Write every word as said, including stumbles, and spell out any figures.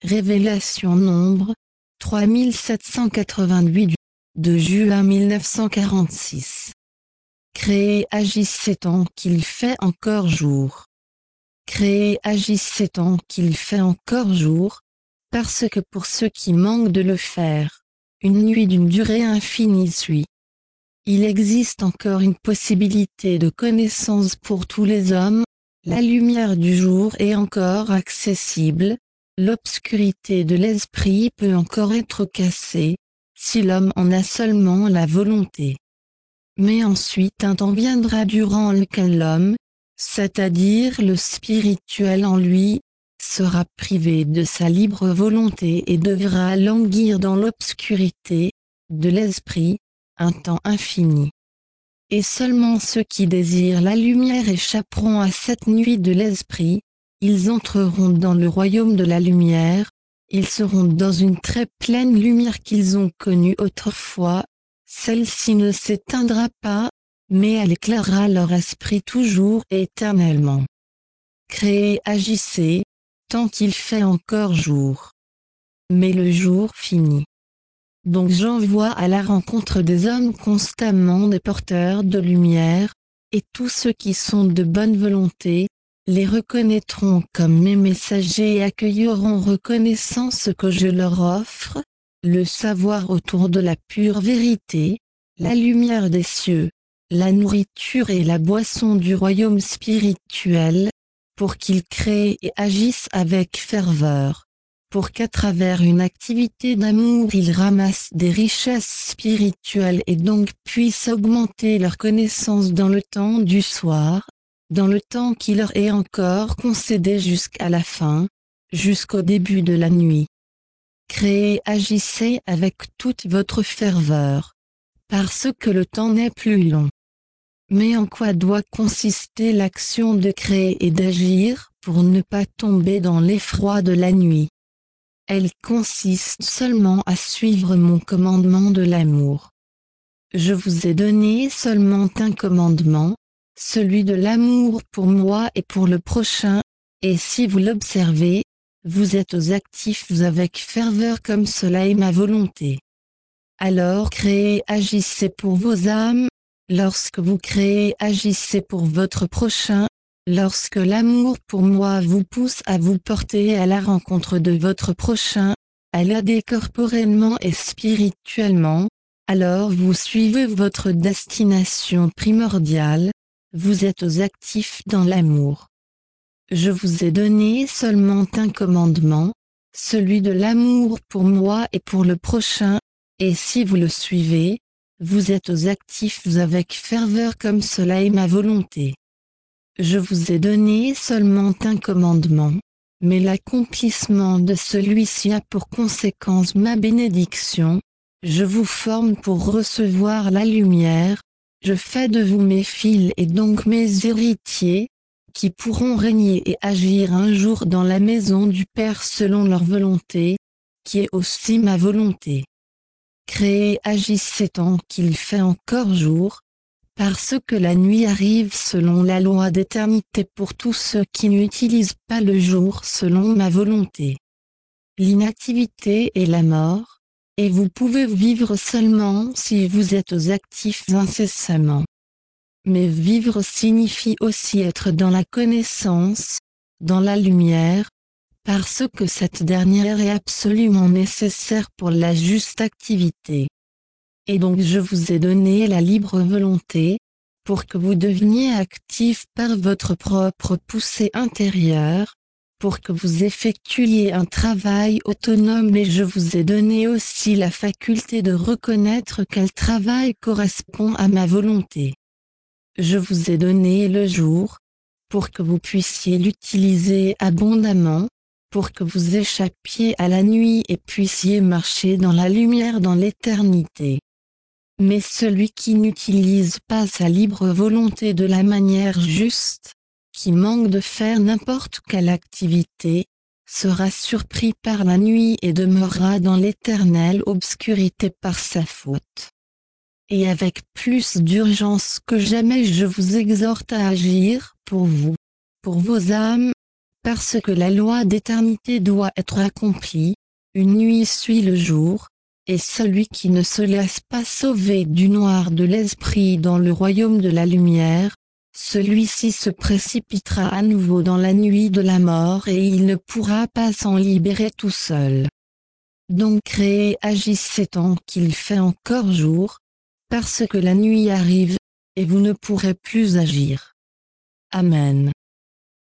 Révélation Nombre, trois mille sept cent quatre-vingt-huit du deux juin mille neuf cent quarante-six. Créez agissez tant qu'il fait encore jour. Créez agissez tant qu'il fait encore jour, parce que pour ceux qui manquent de le faire, une nuit d'une durée infinie suit. Il existe encore une possibilité de connaissance pour tous les hommes, la lumière du jour est encore accessible, l'obscurité de l'esprit peut encore être cassée, si l'homme en a seulement la volonté. Mais ensuite un temps viendra durant lequel l'homme, c'est-à-dire le spirituel en lui, sera privé de sa libre volonté et devra languir dans l'obscurité de l'esprit, un temps infini. Et seulement ceux qui désirent la lumière échapperont à cette nuit de l'esprit, ils entreront dans le royaume de la lumière, ils seront dans une très pleine lumière qu'ils ont connue autrefois, celle-ci ne s'éteindra pas, mais elle éclairera leur esprit toujours et éternellement. Créez agissez, tant qu'il fait encore jour. Mais le jour finit. Donc j'envoie à la rencontre des hommes constamment des porteurs de lumière, et tous ceux qui sont de bonne volonté, les reconnaîtront comme mes messagers et accueilleront reconnaissant ce que je leur offre, le savoir autour de la pure vérité, la lumière des cieux, la nourriture et la boisson du royaume spirituel, pour qu'ils créent et agissent avec ferveur. Pour qu'à travers une activité d'amour ils ramassent des richesses spirituelles et donc puissent augmenter leur connaissance dans le temps du soir, dans le temps qui leur est encore concédé jusqu'à la fin, jusqu'au début de la nuit. Créez, agissez avec toute votre ferveur, parce que le temps n'est plus long. Mais en quoi doit consister l'action de créer et d'agir pour ne pas tomber dans l'effroi de la nuit? Elle consiste seulement à suivre mon commandement de l'amour. Je vous ai donné seulement un commandement, celui de l'amour pour moi et pour le prochain, et si vous l'observez, vous êtes aux actifs avec ferveur comme cela est ma volonté. Alors créez, agissez pour vos âmes, lorsque vous créez, agissez pour votre prochain, lorsque l'amour pour moi vous pousse à vous porter à la rencontre de votre prochain, à l'aider corporellement et spirituellement, alors vous suivez votre destination primordiale, vous êtes aux actifs dans l'amour. Je vous ai donné seulement un commandement, celui de l'amour pour moi et pour le prochain, et si vous le suivez, vous êtes aux actifs avec ferveur comme cela est ma volonté. Je vous ai donné seulement un commandement, mais l'accomplissement de celui-ci a pour conséquence ma bénédiction, je vous forme pour recevoir la lumière, je fais de vous mes fils et donc mes héritiers, qui pourront régner et agir un jour dans la maison du Père selon leur volonté, qui est aussi ma volonté. Créez, agissez tant qu'il fait encore jour, parce que la nuit arrive selon la loi d'éternité pour tous ceux qui n'utilisent pas le jour selon ma volonté. L'inactivité est la mort, et vous pouvez vivre seulement si vous êtes aux actifs incessamment. Mais vivre signifie aussi être dans la connaissance, dans la lumière, parce que cette dernière est absolument nécessaire pour la juste activité. Et donc je vous ai donné la libre volonté, pour que vous deveniez actif par votre propre poussée intérieure, pour que vous effectuiez un travail autonome et je vous ai donné aussi la faculté de reconnaître quel travail correspond à ma volonté. Je vous ai donné le jour, pour que vous puissiez l'utiliser abondamment, pour que vous échappiez à la nuit et puissiez marcher dans la lumière dans l'éternité. Mais celui qui n'utilise pas sa libre volonté de la manière juste, qui manque de faire n'importe quelle activité, sera surpris par la nuit et demeurera dans l'éternelle obscurité par sa faute. Et avec plus d'urgence que jamais je vous exhorte à agir pour vous, pour vos âmes, Parce que la loi d'éternité doit être accomplie, une nuit suit le jour, et celui qui ne se laisse pas sauver du noir de l'esprit dans le royaume de la lumière, celui-ci se précipitera à nouveau dans la nuit de la mort et il ne pourra pas s'en libérer tout seul. Donc créez agissez tant qu'il fait encore jour, parce que la nuit arrive, et vous ne pourrez plus agir. Amen.